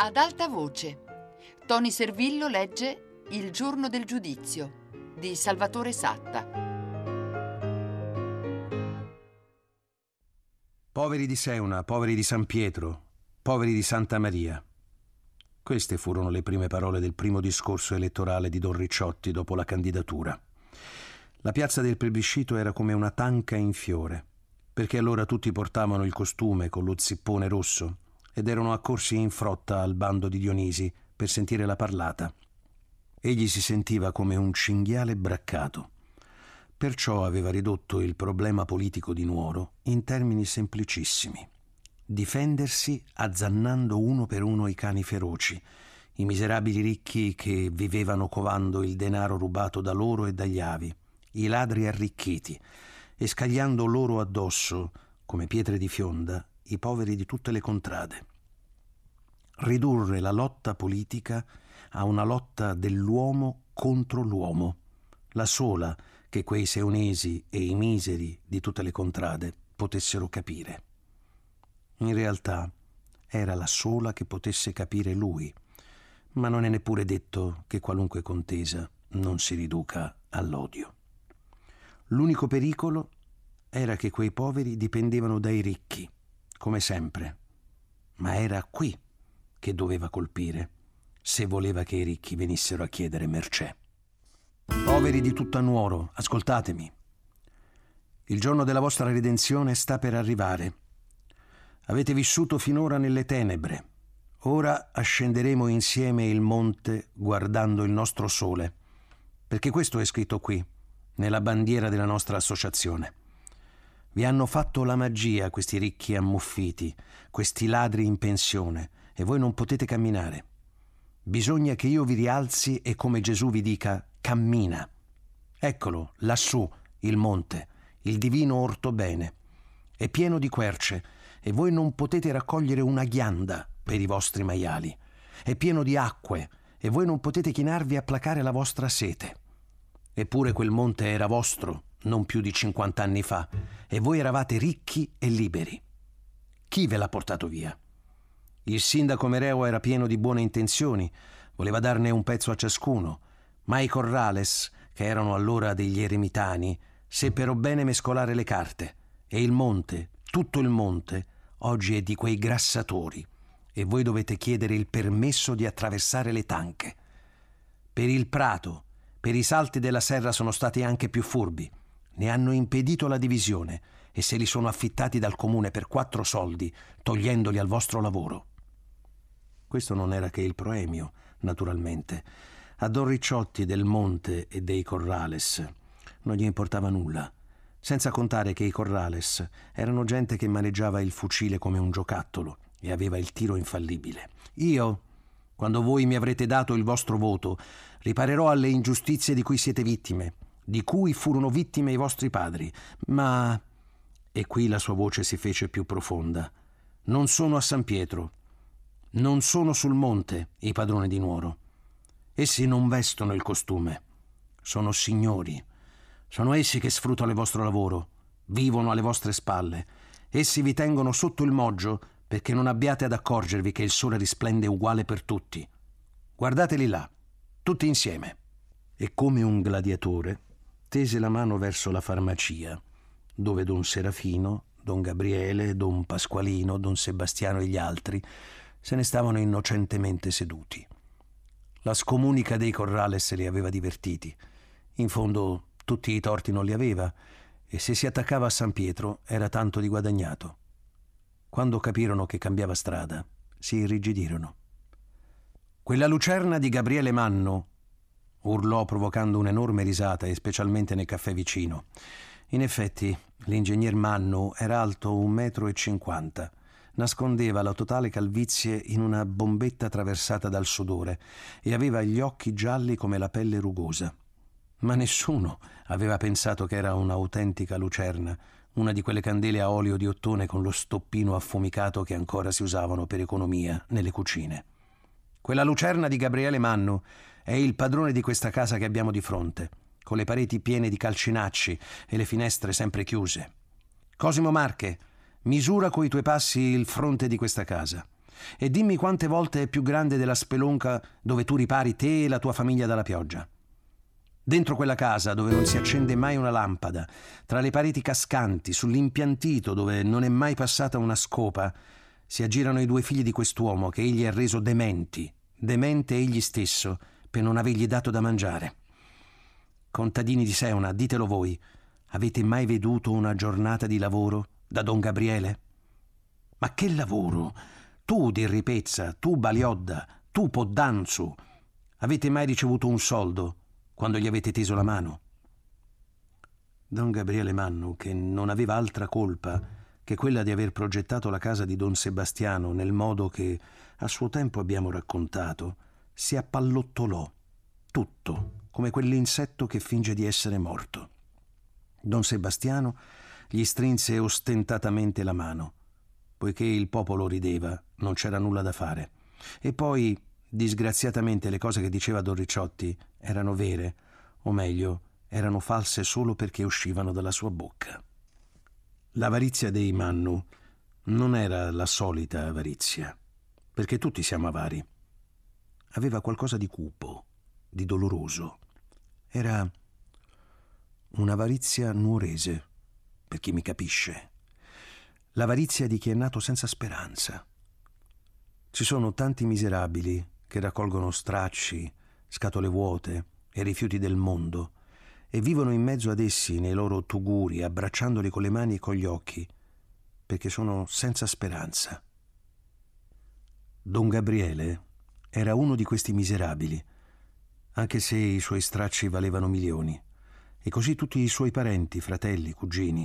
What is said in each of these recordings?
Ad alta voce, Toni Servillo legge Il giorno del giudizio di Salvatore Satta. Poveri di Seuna, poveri di San Pietro, poveri di Santa Maria. Queste furono le prime parole del primo discorso elettorale di Don Ricciotti dopo la candidatura. La piazza del plebiscito era come una tanca in fiore, perché allora tutti portavano il costume con lo zippone rosso ed erano accorsi in frotta al bando di Dionisi per sentire la parlata. Egli si sentiva come un cinghiale braccato. Perciò aveva ridotto il problema politico di Nuoro in termini semplicissimi. Difendersi azzannando uno per uno i cani feroci, i miserabili ricchi che vivevano covando il denaro rubato da loro e dagli avi, i ladri arricchiti, e scagliando loro addosso, come pietre di fionda, i poveri di tutte le contrade. Ridurre la lotta politica a una lotta dell'uomo contro l'uomo, la sola che quei seunesi e i miseri di tutte le contrade potessero capire. In realtà era la sola che potesse capire lui, ma non è neppure detto che qualunque contesa non si riduca all'odio. L'unico pericolo era che quei poveri dipendevano dai ricchi, come sempre, ma era qui che doveva colpire, se voleva che i ricchi venissero a chiedere mercé. Poveri di tutta Nuoro, ascoltatemi. Il giorno della vostra redenzione sta per arrivare. Avete vissuto finora nelle tenebre. Ora ascenderemo insieme il monte guardando il nostro sole, perché questo è scritto qui, nella bandiera della nostra associazione. Vi hanno fatto la magia questi ricchi ammuffiti, questi ladri in pensione, e voi non potete camminare. Bisogna che io vi rialzi e come Gesù vi dica cammina. Eccolo, lassù, il monte, il divino ortobene. È pieno di querce e voi non potete raccogliere una ghianda per i vostri maiali. È pieno di acque e voi non potete chinarvi a placare la vostra sete. Eppure quel monte era vostro non più di 50 anni fa e voi eravate ricchi e liberi. Chi ve l'ha portato via? Il sindaco Mereo era pieno di buone intenzioni, voleva darne un pezzo a ciascuno, ma i Corrales, che erano allora degli eremitani, seppero bene mescolare le carte e il monte, tutto il monte, oggi è di quei grassatori e voi dovete chiedere il permesso di attraversare le tanche. Per il prato, per i salti della serra sono stati anche più furbi, ne hanno impedito la divisione e se li sono affittati dal comune per 4 soldi, togliendoli al vostro lavoro. Questo non era che il proemio, naturalmente. A Don Ricciotti del Monte e dei Corrales non gli importava nulla, senza contare che i Corrales erano gente che maneggiava il fucile come un giocattolo e aveva il tiro infallibile. Io, quando voi mi avrete dato il vostro voto, riparerò alle ingiustizie di cui siete vittime, di cui furono vittime i vostri padri, ma... E qui la sua voce si fece più profonda. Non sono a San Pietro. Non sono sul monte i padroni di Nuoro. Essi non vestono il costume. Sono signori. Sono essi che sfruttano il vostro lavoro, vivono alle vostre spalle. Essi vi tengono sotto il moggio perché non abbiate ad accorgervi che il sole risplende uguale per tutti. Guardateli là, tutti insieme. E come un gladiatore tese la mano verso la farmacia, dove Don Serafino, Don Gabriele, Don Pasqualino, Don Sebastiano e gli altri se ne stavano innocentemente seduti. La scomunica dei Corrales li aveva divertiti. In fondo tutti i torti non li aveva e se si attaccava a San Pietro era tanto di guadagnato. Quando capirono che cambiava strada, si irrigidirono. «Quella lucerna di Gabriele Manno!» urlò provocando un'enorme risata, e specialmente nel caffè vicino. In effetti, l'ingegner Manno era alto 1,50 m, nascondeva la totale calvizie in una bombetta attraversata dal sudore e aveva gli occhi gialli come la pelle rugosa. Ma nessuno aveva pensato che era un'autentica lucerna, una di quelle candele a olio di ottone con lo stoppino affumicato che ancora si usavano per economia nelle cucine. «Quella lucerna di Gabriele Manno è il padrone di questa casa che abbiamo di fronte, con le pareti piene di calcinacci e le finestre sempre chiuse. Cosimo Marche, misura coi tuoi passi il fronte di questa casa. E dimmi quante volte è più grande della spelonca dove tu ripari te e la tua famiglia dalla pioggia. Dentro quella casa dove non si accende mai una lampada, tra le pareti cascanti, sull'impiantito dove non è mai passata una scopa, si aggirano i due figli di quest'uomo che egli ha reso dementi, demente egli stesso, per non avergli dato da mangiare. Contadini di Seona, ditelo voi, avete mai veduto una giornata di lavoro da Don Gabriele? Ma che lavoro? Tu di Ripezza, tu Baliodda, tu Poddanzu, avete mai ricevuto un soldo quando gli avete teso la mano? Don Gabriele Mannu, che non aveva altra colpa che quella di aver progettato la casa di Don Sebastiano nel modo che a suo tempo abbiamo raccontato, si appallottolò, tutto, come quell'insetto che finge di essere morto. Don Sebastiano gli strinse ostentatamente la mano. Poiché il popolo rideva, non c'era nulla da fare. E poi, disgraziatamente, le cose che diceva Don Ricciotti erano vere, o meglio, erano false solo perché uscivano dalla sua bocca. L'avarizia dei Mannu non era la solita avarizia, perché tutti siamo avari. Aveva qualcosa di cupo, di doloroso. Era un'avarizia nuorese, per chi mi capisce. L'avarizia di chi è nato senza speranza. Ci sono tanti miserabili che raccolgono stracci, scatole vuote e rifiuti del mondo e vivono in mezzo ad essi nei loro tuguri, abbracciandoli con le mani e con gli occhi, perché sono senza speranza. Don Gabriele era uno di questi miserabili, anche se i suoi stracci valevano milioni, e così tutti i suoi parenti, fratelli, cugini.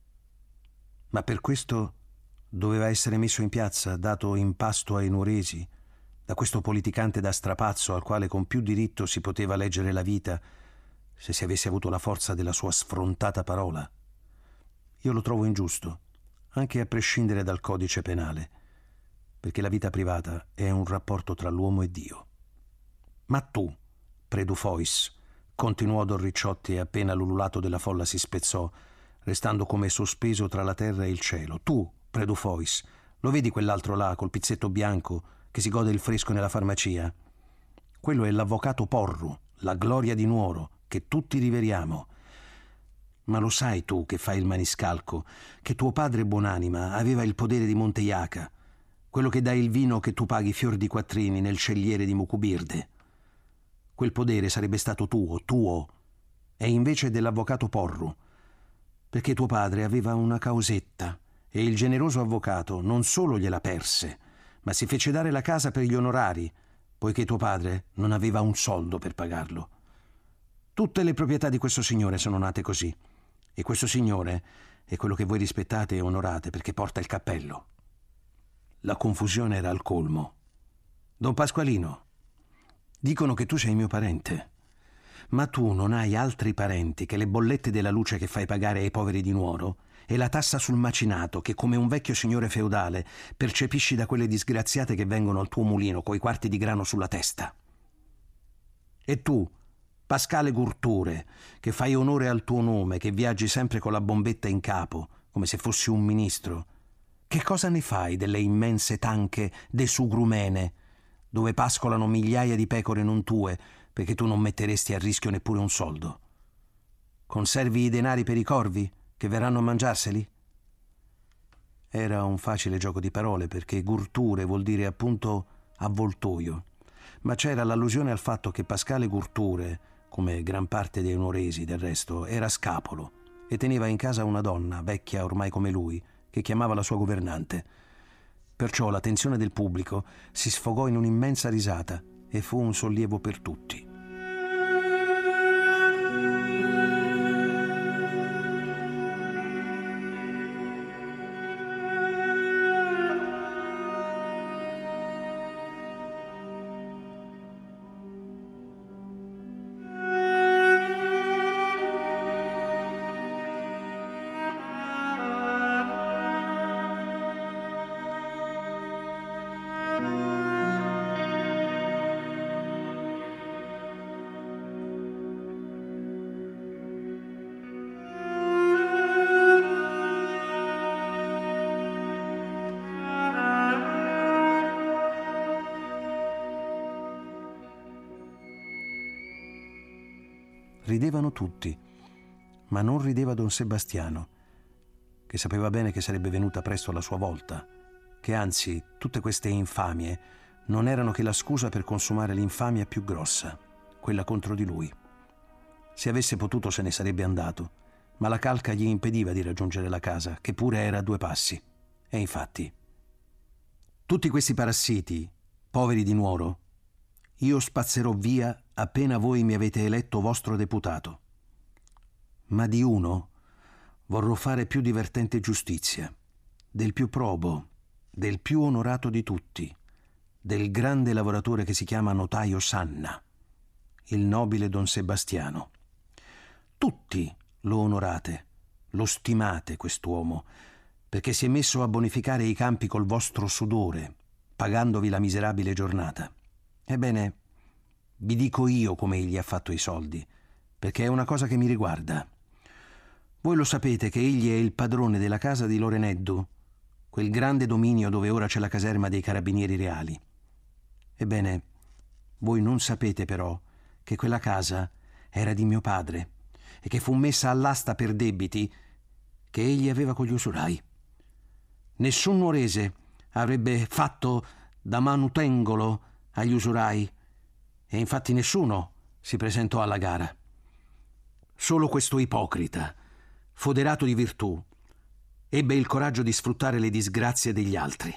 Ma per questo doveva essere messo in piazza, dato in pasto ai nuoresi, da questo politicante da strapazzo al quale con più diritto si poteva leggere la vita se si avesse avuto la forza della sua sfrontata parola. Io lo trovo ingiusto, anche a prescindere dal codice penale, perché la vita privata è un rapporto tra l'uomo e Dio. Ma tu, Predu Fois, continuò Don Ricciotti appena l'ululato della folla si spezzò, restando come sospeso tra la terra e il cielo. Tu, Predu Fois, lo vedi quell'altro là col pizzetto bianco che si gode il fresco nella farmacia? Quello è l'avvocato Porru, la gloria di Nuoro, che tutti riveriamo. Ma lo sai tu che fai il maniscalco, che tuo padre buonanima aveva il podere di Monte Jaca, quello che dà il vino che tu paghi fior di quattrini nel celliere di Mucubirde. Quel podere sarebbe stato tuo, e invece dell'avvocato Porru, perché tuo padre aveva una causetta e il generoso avvocato non solo gliela perse, ma si fece dare la casa per gli onorari, poiché tuo padre non aveva un soldo per pagarlo. Tutte le proprietà di questo signore sono nate così, e questo signore è quello che voi rispettate e onorate perché porta il cappello. La confusione era al colmo. Don Pasqualino, dicono che tu sei mio parente, ma tu non hai altri parenti che le bollette della luce che fai pagare ai poveri di Nuoro e la tassa sul macinato che, come un vecchio signore feudale, percepisci da quelle disgraziate che vengono al tuo mulino coi quarti di grano sulla testa. E tu, Pascale Gurture, che fai onore al tuo nome, che viaggi sempre con la bombetta in capo, come se fossi un ministro, che cosa ne fai delle immense tanche de Sugrumene, dove pascolano migliaia di pecore non tue, perché tu non metteresti a rischio neppure un soldo? Conservi i denari per i corvi, che verranno a mangiarseli? Era un facile gioco di parole, perché Gurture vuol dire appunto avvoltoio, ma c'era l'allusione al fatto che Pascale Gurture, come gran parte dei nuoresi del resto, era scapolo e teneva in casa una donna, vecchia ormai come lui, che chiamava la sua governante. Perciò la tensione del pubblico si sfogò in un'immensa risata e fu un sollievo per tutti. Ridevano tutti, ma non rideva don Sebastiano, che sapeva bene che sarebbe venuta presto la sua volta, che anzi tutte queste infamie non erano che la scusa per consumare l'infamia più grossa, quella contro di lui. Se avesse potuto se ne sarebbe andato, ma la calca gli impediva di raggiungere la casa, che pure era a 2 passi. E infatti, tutti questi parassiti, poveri di Nuoro, io spazzerò via appena voi mi avete eletto vostro deputato. Ma di uno vorrò fare più divertente giustizia, del più probo, del più onorato di tutti, del grande lavoratore che si chiama notaio Sanna, il nobile don Sebastiano. Tutti lo onorate, lo stimate quest'uomo, perché si è messo a bonificare i campi col vostro sudore, pagandovi la miserabile giornata. Ebbene, vi dico io come egli ha fatto i soldi, perché è una cosa che mi riguarda. Voi lo sapete che egli è il padrone della casa di Loreneddu, quel grande dominio dove ora c'è la caserma dei carabinieri reali. Ebbene, voi non sapete però che quella casa era di mio padre e che fu messa all'asta per debiti che egli aveva con gli usurai. Nessun nuorese avrebbe fatto da manutengolo agli usurai e infatti nessuno si presentò alla gara. Solo questo ipocrita, foderato di virtù, ebbe il coraggio di sfruttare le disgrazie degli altri.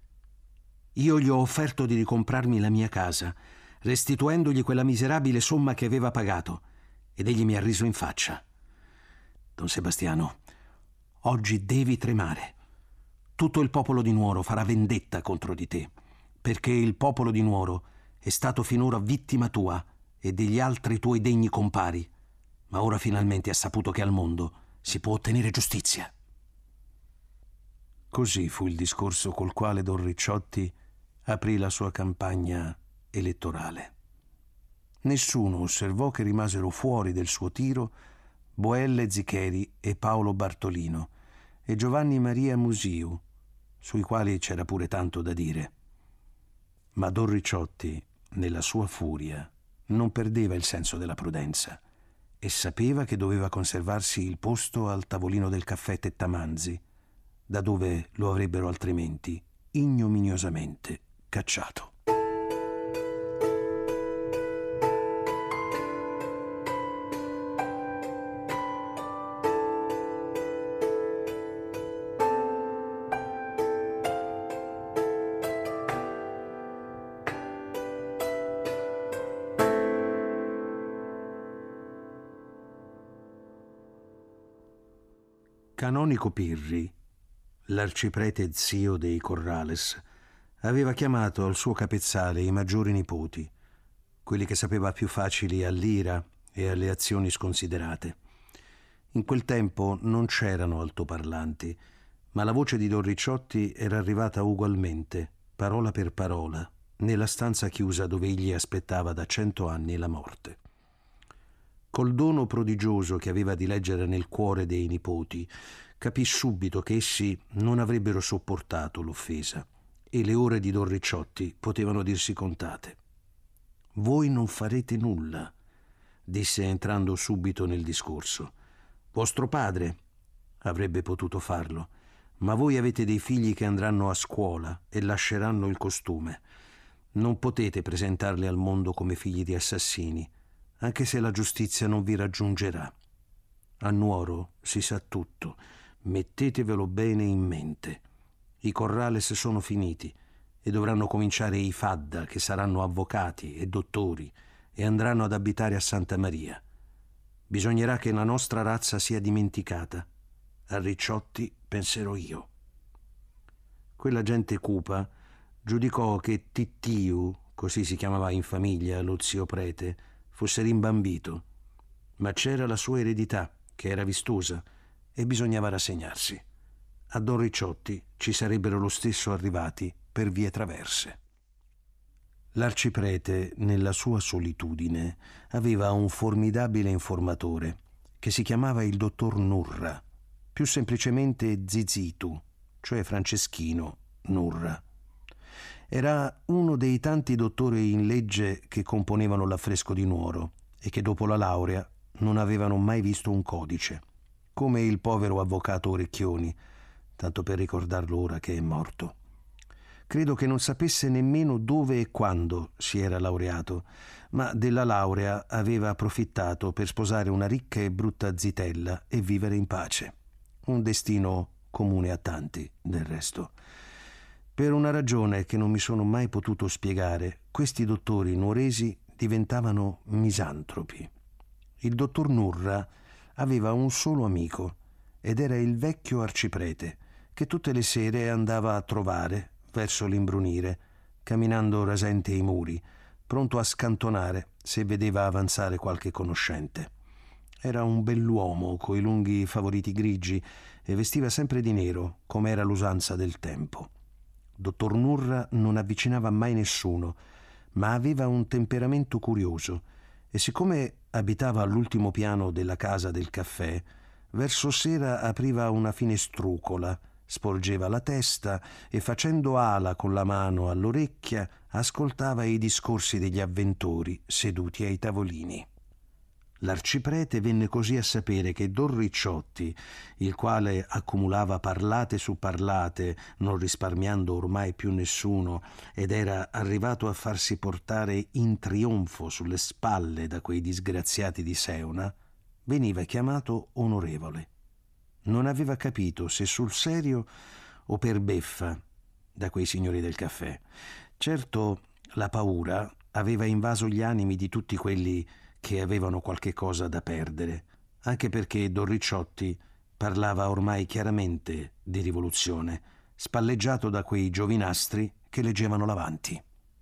Io gli ho offerto di ricomprarmi la mia casa, restituendogli quella miserabile somma che aveva pagato, ed egli mi ha riso in faccia. Don Sebastiano, oggi devi tremare. Tutto il popolo di Nuoro farà vendetta contro di te, perché il popolo di Nuoro è stato finora vittima tua e degli altri tuoi degni compari, ma ora finalmente ha saputo che al mondo si può ottenere giustizia. Così fu il discorso col quale don Ricciotti aprì la sua campagna elettorale. Nessuno osservò che rimasero fuori del suo tiro Boelle Zicheri e Paolo Bartolino e Giovanni Maria Musiu, sui quali c'era pure tanto da dire. Ma don Ricciotti, nella sua furia, non perdeva il senso della prudenza e sapeva che doveva conservarsi il posto al tavolino del caffè Tettamanzi, da dove lo avrebbero altrimenti ignominiosamente cacciato. Canonico Pirri, l'arciprete zio dei Corrales, aveva chiamato al suo capezzale i maggiori nipoti, quelli che sapeva più facili all'ira e alle azioni sconsiderate. In quel tempo non c'erano altoparlanti, ma la voce di don Ricciotti era arrivata ugualmente, parola per parola, nella stanza chiusa dove egli aspettava da 100 anni la morte. Col dono prodigioso che aveva di leggere nel cuore dei nipoti, capì subito che essi non avrebbero sopportato l'offesa e le ore di don Ricciotti potevano dirsi contate. «Voi non farete nulla», disse entrando subito nel discorso. «Vostro padre avrebbe potuto farlo, ma voi avete dei figli che andranno a scuola e lasceranno il costume. Non potete presentarli al mondo come figli di assassini, anche se la giustizia non vi raggiungerà. A Nuoro si sa tutto, mettetevelo bene in mente. I Corrales sono finiti e dovranno cominciare i Fadda, che saranno avvocati e dottori e andranno ad abitare a Santa Maria. Bisognerà che la nostra razza sia dimenticata. A Ricciotti penserò io». Quella gente cupa giudicò che Tittiu, così si chiamava in famiglia lo zio prete, fosse rimbambito, ma c'era la sua eredità, che era vistosa, e bisognava rassegnarsi. A don Ricciotti ci sarebbero lo stesso arrivati per vie traverse. L'arciprete, nella sua solitudine, aveva un formidabile informatore che si chiamava il dottor Nurra, più semplicemente Zizitu, cioè Franceschino Nurra. Era uno dei tanti dottori in legge che componevano l'affresco di Nuoro e che dopo la laurea non avevano mai visto un codice, come il povero avvocato Orecchioni, tanto per ricordarlo ora che è morto. Credo che non sapesse nemmeno dove e quando si era laureato, ma della laurea aveva approfittato per sposare una ricca e brutta zitella e vivere in pace. Un destino comune a tanti, del resto. Per una ragione che non mi sono mai potuto spiegare, questi dottori nuoresi diventavano misantropi. Il dottor Nurra aveva un solo amico ed era il vecchio arciprete, che tutte le sere andava a trovare verso l'imbrunire, camminando rasente i muri, pronto a scantonare se vedeva avanzare qualche conoscente. Era un bell'uomo coi lunghi favoriti grigi e vestiva sempre di nero, come era l'usanza del tempo. Dottor Nurra non avvicinava mai nessuno, ma aveva un temperamento curioso e siccome abitava all'ultimo piano della casa del caffè, verso sera apriva una finestrucola, sporgeva la testa e facendo ala con la mano all'orecchia ascoltava i discorsi degli avventori seduti ai tavolini. L'arciprete venne così a sapere che Don Ricciotti, il quale accumulava parlate su parlate, non risparmiando ormai più nessuno, ed era arrivato a farsi portare in trionfo sulle spalle da quei disgraziati di Seuna, veniva chiamato onorevole. Non aveva capito se sul serio o per beffa da quei signori del caffè. Certo, la paura aveva invaso gli animi di tutti quelli che avevano qualche cosa da perdere, anche perché Don Ricciotti parlava ormai chiaramente di rivoluzione, spalleggiato da quei giovinastri che leggevano l'avanti.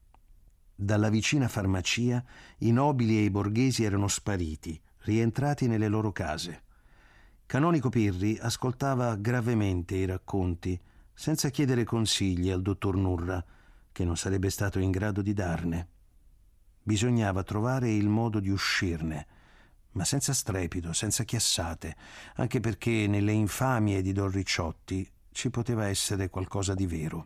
Dalla vicina farmacia i nobili e i borghesi erano spariti, rientrati nelle loro case. Canonico Pirri ascoltava gravemente i racconti, senza chiedere consigli al dottor Nurra, che non sarebbe stato in grado di darne. Bisognava trovare il modo di uscirne, ma senza strepito, senza chiassate, anche perché nelle infamie di Don Ricciotti ci poteva essere qualcosa di vero.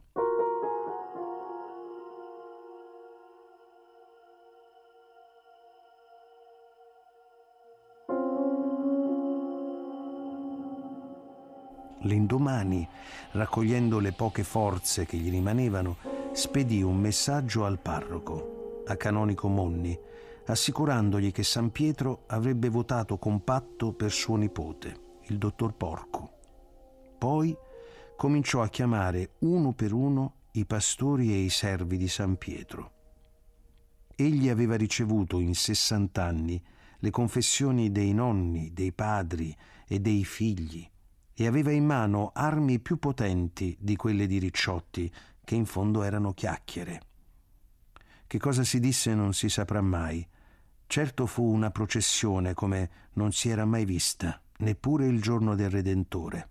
L'indomani, raccogliendo le poche forze che gli rimanevano, spedì un messaggio al parroco, a canonico Monni, assicurandogli che San Pietro avrebbe votato compatto per suo nipote, il dottor Porcu. Poi cominciò a chiamare uno per uno i pastori e i servi di San Pietro. Egli aveva ricevuto in 60 anni le confessioni dei nonni, dei padri e dei figli, e aveva in mano armi più potenti di quelle di Ricciotti, che in fondo erano chiacchiere. Che cosa si disse non si saprà mai. Certo fu una processione come non si era mai vista, neppure il giorno del Redentore.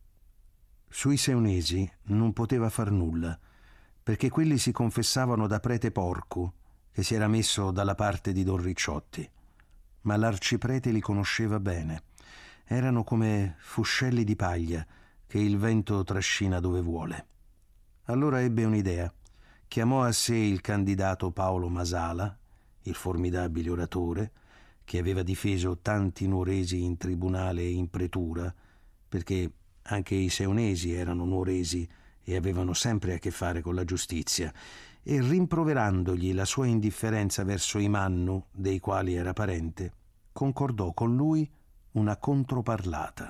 Sui seunesi non poteva far nulla, perché quelli si confessavano da prete Porcu, che si era messo dalla parte di Don Ricciotti. Ma l'arciprete li conosceva bene. Erano come fuscelli di paglia che il vento trascina dove vuole. Allora ebbe un'idea. Chiamò a sé il candidato Paolo Masala, il formidabile oratore, che aveva difeso tanti nuoresi in tribunale e in pretura, perché anche i seunesi erano nuoresi e avevano sempre a che fare con la giustizia, e rimproverandogli la sua indifferenza verso i Mannu, dei quali era parente, concordò con lui una controparlata.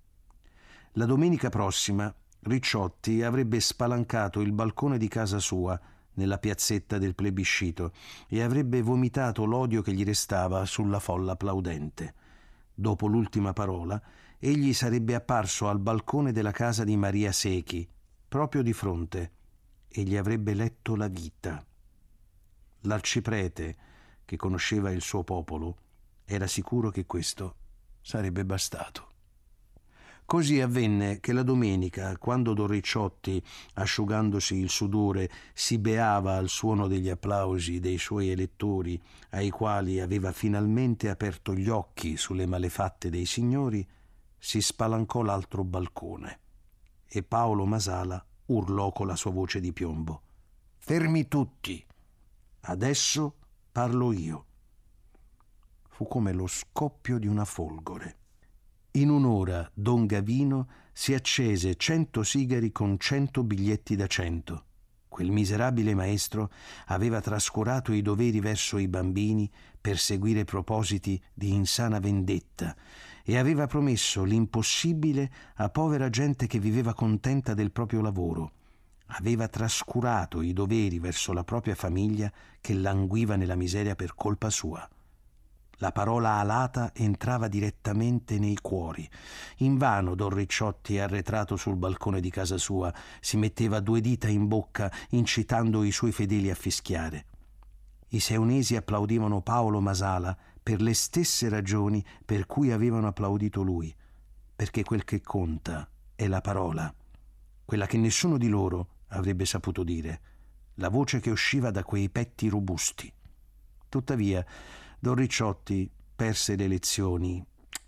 La domenica prossima Ricciotti avrebbe spalancato il balcone di casa sua nella piazzetta del plebiscito e avrebbe vomitato l'odio che gli restava sulla folla applaudente. Dopo l'ultima parola, egli sarebbe apparso al balcone della casa di Maria Secchi, proprio di fronte, e gli avrebbe letto la vita. L'arciprete, che conosceva il suo popolo, era sicuro che questo sarebbe bastato. Così avvenne che la domenica, quando Don Ricciotti, asciugandosi il sudore, si beava al suono degli applausi dei suoi elettori, ai quali aveva finalmente aperto gli occhi sulle malefatte dei signori, si spalancò l'altro balcone e Paolo Masala urlò con la sua voce di piombo: «Fermi tutti! Adesso parlo io». fu come lo scoppio di una folgore. In un'ora don Gavino si accese 100 sigari con 100 biglietti da 100. Quel miserabile maestro aveva trascurato i doveri verso i bambini per seguire propositi di insana vendetta e aveva promesso l'impossibile a povera gente che viveva contenta del proprio lavoro. Aveva trascurato i doveri verso la propria famiglia che languiva nella miseria per colpa sua. La parola alata entrava direttamente nei cuori. Invano don Ricciotti, arretrato sul balcone di casa sua, si metteva 2 dita in bocca incitando i suoi fedeli a fischiare. I seunesi applaudivano Paolo Masala per le stesse ragioni per cui avevano applaudito lui, perché quel che conta è la parola, quella che nessuno di loro avrebbe saputo dire, la voce che usciva da quei petti robusti. Tuttavia, don Ricciotti perse le elezioni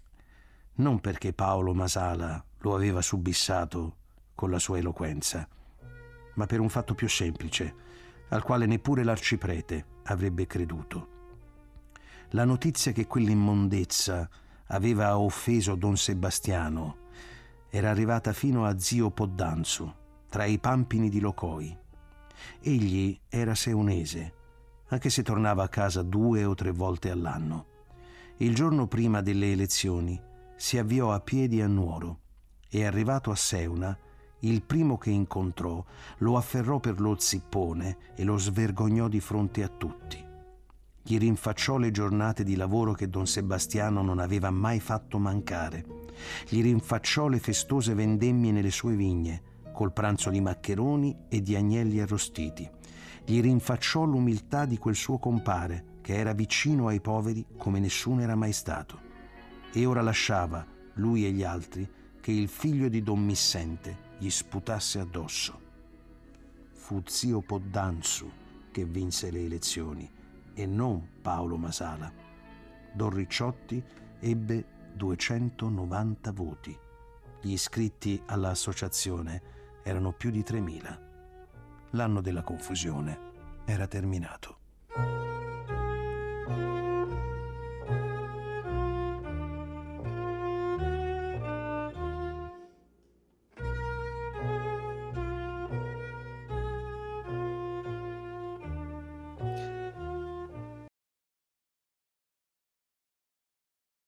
non perché Paolo Masala lo aveva subissato con la sua eloquenza, ma per un fatto più semplice, al quale neppure l'arciprete avrebbe creduto. La notizia che quell'immondezza aveva offeso don Sebastiano era arrivata fino a zio Poddanzu, tra i pampini di Locoi. Egli era seunese, anche se tornava a casa 2 o 3 volte all'anno. Il giorno prima delle elezioni si avviò a piedi a Nuoro e, arrivato a Seuna, il primo che incontrò lo afferrò per lo zippone e lo svergognò di fronte a tutti. Gli rinfacciò le giornate di lavoro che don Sebastiano non aveva mai fatto mancare. Gli rinfacciò le festose vendemmie nelle sue vigne, col pranzo di maccheroni e di agnelli arrostiti. Gli rinfacciò l'umiltà di quel suo compare, che era vicino ai poveri come nessuno era mai stato. E ora lasciava, lui e gli altri, che il figlio di don Missente gli sputasse addosso. Fu zio Poddanzu che vinse le elezioni e non Paolo Masala. Don Ricciotti ebbe 290 voti. Gli iscritti all'associazione erano più di 3.000. L'anno della confusione era terminato.